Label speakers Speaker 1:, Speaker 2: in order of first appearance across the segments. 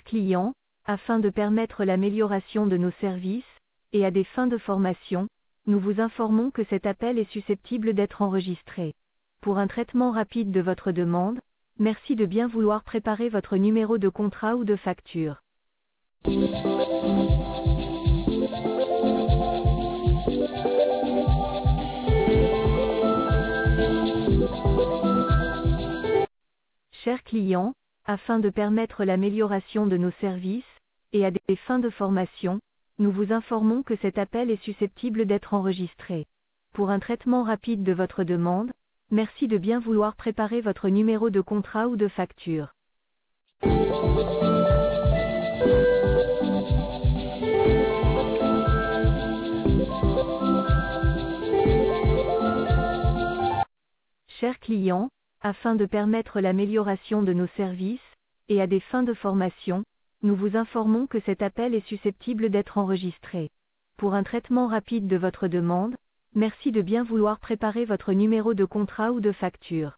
Speaker 1: clients, afin de permettre l'amélioration de nos services, et à des fins de formation, nous vous informons que cet appel est susceptible d'être enregistré. Pour un traitement rapide de votre demande, merci de bien vouloir préparer votre numéro de contrat ou de facture. Chers clients, afin de permettre l'amélioration de nos services, et à des fins de formation, nous vous informons que cet appel est susceptible d'être enregistré. Pour un traitement rapide de votre demande, merci de bien vouloir préparer votre numéro de contrat ou de facture. Chers clients, afin de permettre l'amélioration de nos services, et à des fins de formation, nous vous informons que cet appel est susceptible d'être enregistré. Pour un traitement rapide de votre demande, merci de bien vouloir préparer votre numéro de contrat ou de facture.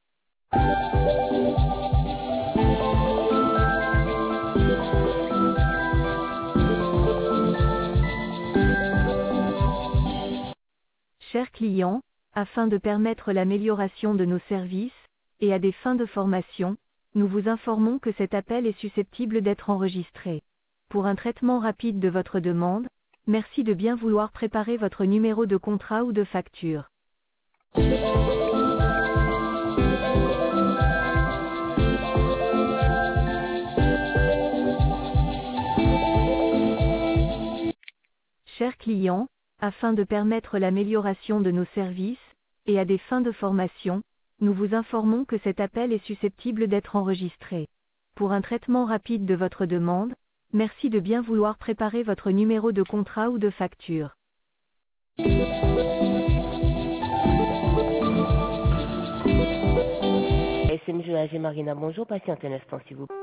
Speaker 1: Chers clients, afin de permettre l'amélioration de nos services, et à des fins de formation, nous vous informons que cet appel est susceptible d'être enregistré. Pour un traitement rapide de votre demande, merci de bien vouloir préparer votre numéro de contrat ou de facture. Chers clients, afin de permettre l'amélioration de nos services, et à des fins de formation, nous vous informons que cet appel est susceptible d'être enregistré. Pour un traitement rapide de votre demande, merci de bien vouloir préparer votre numéro de contrat ou de facture.
Speaker 2: SMG AG Marina, bonjour, patientez un instant s'il vous plaît.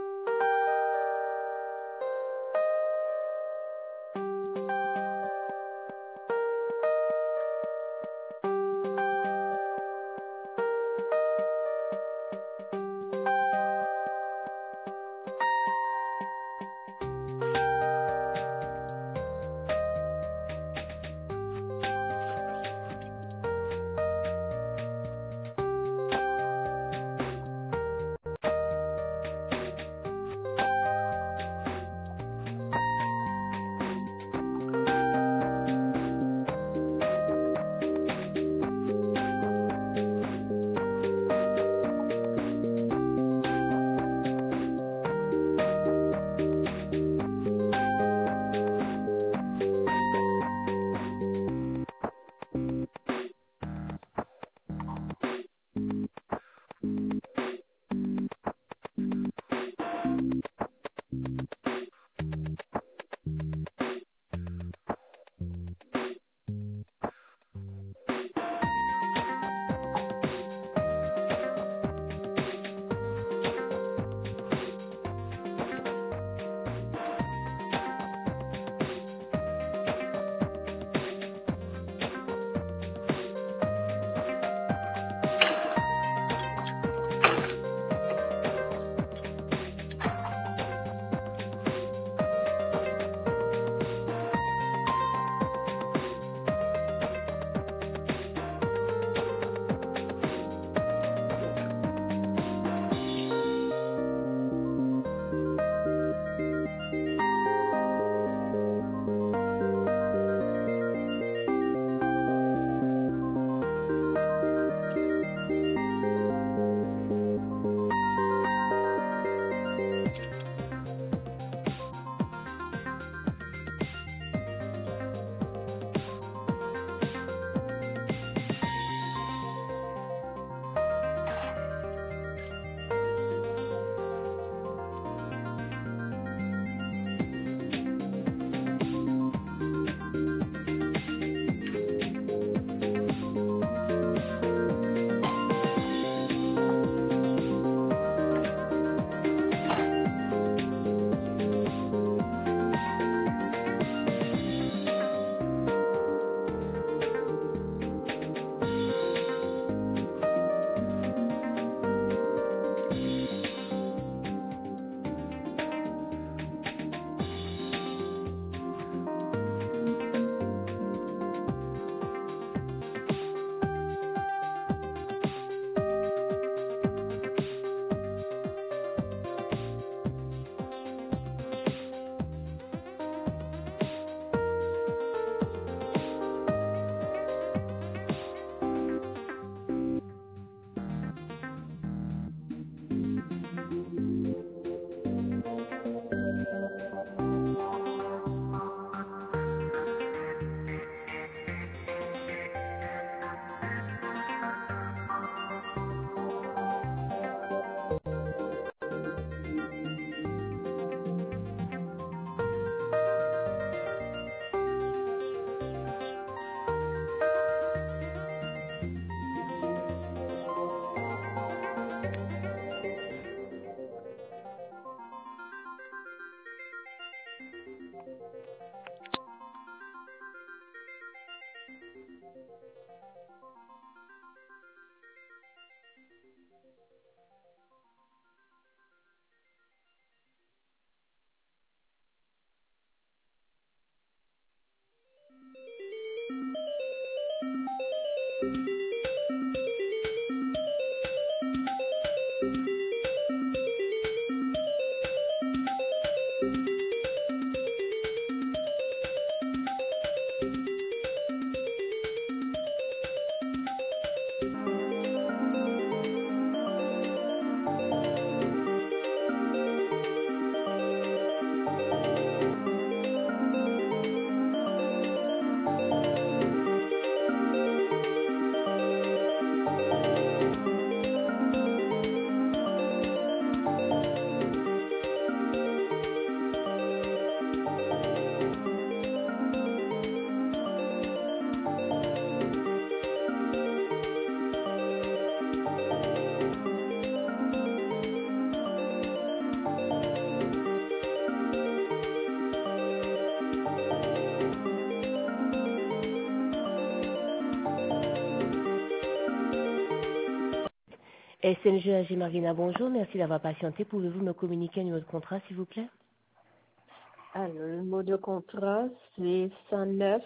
Speaker 2: SNG AG Marina, bonjour. Merci d'avoir patienté. Pouvez-vous me communiquer un numéro de contrat, s'il vous plaît?
Speaker 3: Alors, le mot de contrat, c'est 109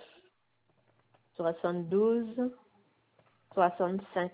Speaker 3: 72 65.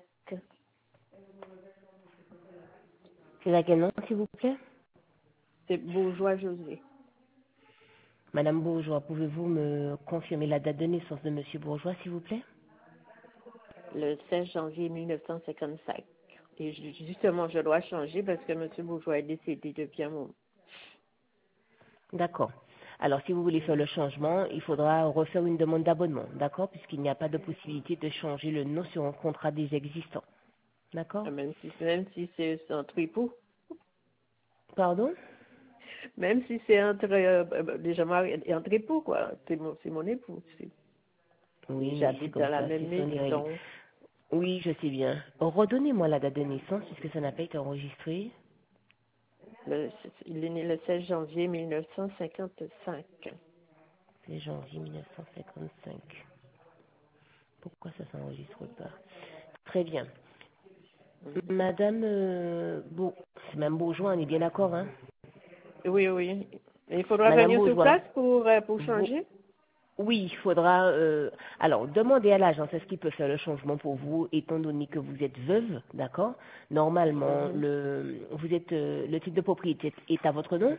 Speaker 2: C'est à quel nom, s'il vous plaît?
Speaker 3: C'est Bourgeois José.
Speaker 2: Madame Bourgeois, pouvez-vous me confirmer la date de naissance de Monsieur Bourgeois, s'il vous plaît?
Speaker 3: Le 16 janvier 1955. Et justement, je dois changer parce que M. Bourgeois est décédé depuis un moment.
Speaker 2: D'accord. Alors, si vous voulez faire le changement, il faudra refaire une demande d'abonnement, d'accord? Puisqu'il n'y a pas de possibilité de changer le nom sur un contrat déjà existant. D'accord?
Speaker 3: Même si c'est entre époux.
Speaker 2: Pardon?
Speaker 3: Même si c'est déjà marié, entre époux, quoi. C'est mon épout.
Speaker 2: Oui, mais c'est
Speaker 3: J'habite
Speaker 2: comme
Speaker 3: dans la
Speaker 2: ça,
Speaker 3: même
Speaker 2: ce sont les règles.
Speaker 3: maison.
Speaker 2: Oui, je sais bien. Redonnez-moi la date de naissance, puisque ça n'a pas été enregistré.
Speaker 3: Il est né le 16 janvier 1955.
Speaker 2: C'est janvier 1955. Pourquoi ça s'enregistre pas? Très bien. Madame, c'est Mme Bourgeois, on est bien d'accord, hein?
Speaker 3: Oui, oui. Et il faudra
Speaker 2: Madame
Speaker 3: venir sur
Speaker 2: Bourgeois,
Speaker 3: place pour changer?
Speaker 2: oui, il faudra. Alors, demandez à l'agence est-ce qu'il peut faire le changement pour vous, étant donné que vous êtes veuve, d'accord? Normalement, le titre de propriété est à votre nom.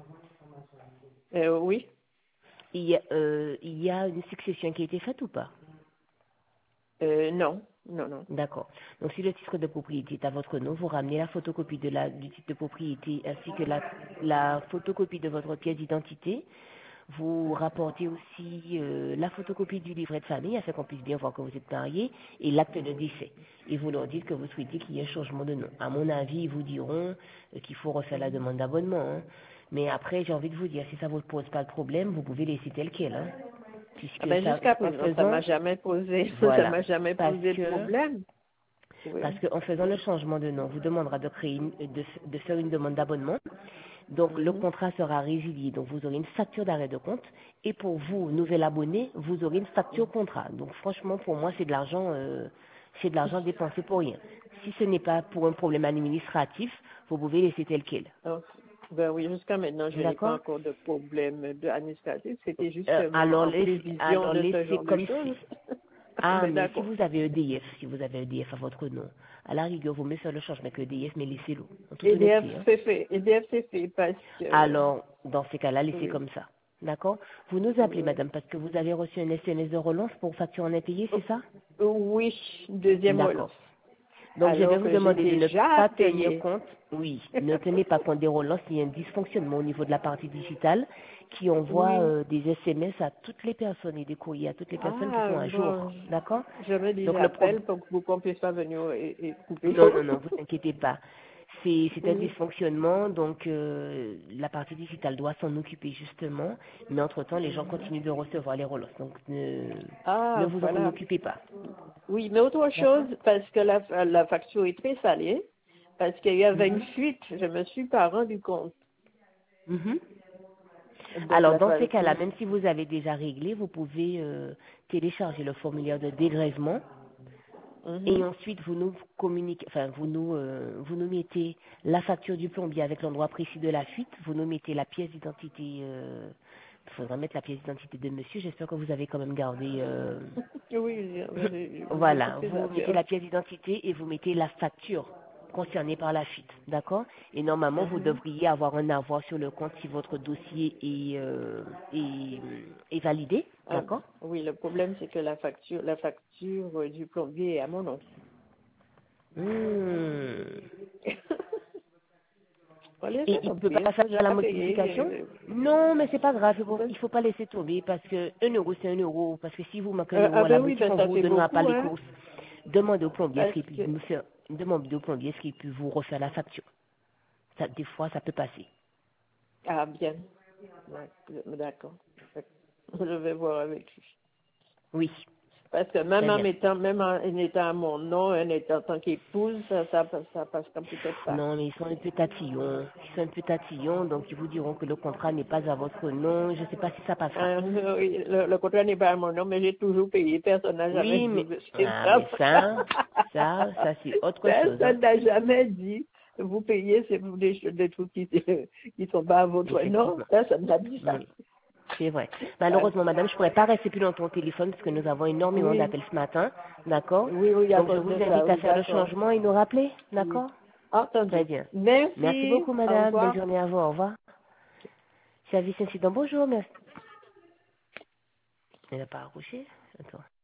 Speaker 3: Oui.
Speaker 2: Il y a une succession qui a été faite ou pas?
Speaker 3: Non, non.
Speaker 2: D'accord. Donc, si le titre de propriété est à votre nom, vous ramenez la photocopie du titre de propriété ainsi que la photocopie de votre pièce d'identité. Vous rapportez aussi la photocopie du livret de famille afin qu'on puisse bien voir que vous êtes marié et l'acte de décès. Et vous leur dites que vous souhaitez qu'il y ait un changement de nom. À mon avis, ils vous diront qu'il faut refaire la demande d'abonnement, hein. Mais après, j'ai envie de vous dire, si ça ne vous pose pas de problème, vous pouvez laisser tel quel, hein.
Speaker 3: Ah
Speaker 2: Puisque
Speaker 3: ben
Speaker 2: ça,
Speaker 3: jusqu'à
Speaker 2: en
Speaker 3: présent, ça
Speaker 2: faisant,
Speaker 3: m'a jamais posé, ça
Speaker 2: voilà,
Speaker 3: m'a jamais
Speaker 2: parce
Speaker 3: posé de
Speaker 2: que
Speaker 3: problème. Oui.
Speaker 2: parce qu'en faisant le changement de nom, vous demandera de créer de faire une demande d'abonnement. Donc le contrat sera résilié. Donc vous aurez une facture d'arrêt de compte. Et pour vous, nouvel abonné, vous aurez une facture contrat. Donc franchement, pour moi, c'est de l'argent dépensé pour rien. Si ce n'est pas pour un problème administratif, vous pouvez laisser tel quel.
Speaker 3: Donc, ben oui, jusqu'à maintenant, je n'ai pas
Speaker 2: D'accord?
Speaker 3: encore de problème administratif. C'était justement
Speaker 2: Alors
Speaker 3: en prévision de ce
Speaker 2: laissez
Speaker 3: genre de
Speaker 2: comme si.
Speaker 3: choses.
Speaker 2: Ah,
Speaker 3: Mais
Speaker 2: mais si
Speaker 3: d'accord.
Speaker 2: vous avez EDF à votre nom, à la rigueur, vous mettez faire le changement avec EDF, mais laissez-le, en toute
Speaker 3: EDF,
Speaker 2: honnêteté, hein.
Speaker 3: c'est fait parce que...
Speaker 2: Alors, dans ces cas-là, laissez
Speaker 3: Oui.
Speaker 2: comme ça. D'accord? Vous nous appelez,
Speaker 3: Oui.
Speaker 2: madame, parce que vous avez reçu un SMS de relance pour facture en impayé, c'est ça?
Speaker 3: Oui, deuxième relance.
Speaker 2: D'accord. Donc, je vais
Speaker 3: Alors
Speaker 2: vous
Speaker 3: que j'ai
Speaker 2: demander de ne
Speaker 3: déjà
Speaker 2: pas tenir
Speaker 3: payé.
Speaker 2: compte, oui, ne tenez pas compte des relances, il y a un dysfonctionnement au niveau de la partie digitale qui envoie
Speaker 3: Oui.
Speaker 2: des SMS à toutes les personnes et des courriers à toutes les personnes qui
Speaker 3: Ah,
Speaker 2: sont à
Speaker 3: bon,
Speaker 2: jour. D'accord?
Speaker 3: je me dis,
Speaker 2: Donc, le problème.
Speaker 3: j'appelle pour que vous ne puissiez pas venir et couper.
Speaker 2: Non, non, non, vous inquiétez pas. C'est un
Speaker 3: Oui.
Speaker 2: dysfonctionnement, donc la partie digitale doit s'en occuper justement, mais entre-temps, les gens continuent de recevoir les relances, donc ne
Speaker 3: Ah,
Speaker 2: vous en
Speaker 3: voilà.
Speaker 2: occupez pas.
Speaker 3: Oui, mais autre
Speaker 2: D'accord?
Speaker 3: chose, parce que la facture est très salée, parce qu'il y avait une
Speaker 2: Mhm.
Speaker 3: fuite, je ne me suis pas rendu compte.
Speaker 2: Mhm.
Speaker 3: Donc,
Speaker 2: Alors,
Speaker 3: la
Speaker 2: dans ces cas-là,
Speaker 3: facture.
Speaker 2: même si vous avez déjà réglé, vous pouvez télécharger le formulaire de dégrèvement et ensuite vous nous communiquez, enfin vous nous mettez la facture du plombier avec l'endroit précis de la fuite, vous nous mettez la pièce d'identité, il faudra mettre la pièce d'identité de monsieur, j'espère que vous avez quand même gardé,
Speaker 3: Oui, j'ai
Speaker 2: voilà,
Speaker 3: toutes les
Speaker 2: vous mettez
Speaker 3: affaires.
Speaker 2: la pièce d'identité et vous mettez la facture concernée par la fuite, d'accord? Et normalement, vous devriez avoir un avoir sur le compte si votre dossier est validé,
Speaker 3: Ah,
Speaker 2: d'accord?
Speaker 3: oui, le problème, c'est que la facture du plombier est à mon nom.
Speaker 2: Hmm.
Speaker 3: On laisse
Speaker 2: Et il peut
Speaker 3: tomber,
Speaker 2: pas faire
Speaker 3: j'ai
Speaker 2: la
Speaker 3: jamais payé.
Speaker 2: modification? Non, mais c'est pas grave, il faut pas laisser tomber parce que 1 euro c'est 1 euro. Parce que si vous manquez 1 euro
Speaker 3: Ah
Speaker 2: à la
Speaker 3: ben oui,
Speaker 2: boutique,
Speaker 3: ben
Speaker 2: on
Speaker 3: ça
Speaker 2: vous
Speaker 3: fait
Speaker 2: donnera pas
Speaker 3: beaucoup,
Speaker 2: les
Speaker 3: hein,
Speaker 2: courses. Demandez au plombier est-ce
Speaker 3: parce
Speaker 2: qu'il peut
Speaker 3: que,
Speaker 2: nous faire, demandez au plombier est-ce qu'il peut vous refaire la facture. Ça, des fois, ça peut passer.
Speaker 3: ah bien, ouais, d'accord, je vais voir avec lui.
Speaker 2: Oui,
Speaker 3: Parce que
Speaker 2: très bien.
Speaker 3: même en étant à mon nom, en étant en tant qu'épouse, ça passera peut-être pas.
Speaker 2: Non, mais ils sont un peu tatillons. Ils sont un peu tatillons, donc ils vous diront que le contrat n'est pas à votre nom. Je ne sais pas si ça passera.
Speaker 3: Oui, le contrat n'est pas à mon nom, mais j'ai toujours payé. Personne n'a jamais
Speaker 2: Oui,
Speaker 3: dit
Speaker 2: mais,
Speaker 3: que c'est
Speaker 2: mais
Speaker 3: ça.
Speaker 2: ça, c'est autre chose, hein.
Speaker 3: Personne n'a jamais dit vous payez, c'est pour des trucs qui sont pas à votre nom.
Speaker 2: Effectivement.
Speaker 3: Personne n'a dit ça.
Speaker 2: Oui, c'est vrai.
Speaker 3: Hein?
Speaker 2: Malheureusement, madame, je ne pourrais pas rester plus longtemps au téléphone parce que nous avons énormément
Speaker 3: Oui,
Speaker 2: d'appels ce matin. D'accord?
Speaker 3: oui, oui, à
Speaker 2: Donc, je
Speaker 3: cause
Speaker 2: vous
Speaker 3: de ça,
Speaker 2: invite à
Speaker 3: oui,
Speaker 2: faire le
Speaker 3: d'accord.
Speaker 2: changement et nous rappeler.
Speaker 3: Oui.
Speaker 2: D'accord? Très
Speaker 3: Entendu.
Speaker 2: bien. Merci
Speaker 3: Merci,
Speaker 2: beaucoup,
Speaker 3: au
Speaker 2: madame. Belle
Speaker 3: revoir.
Speaker 2: journée à vous. Au revoir. Service incident, bonjour. Merci. Elle n'a pas accouché? Attends.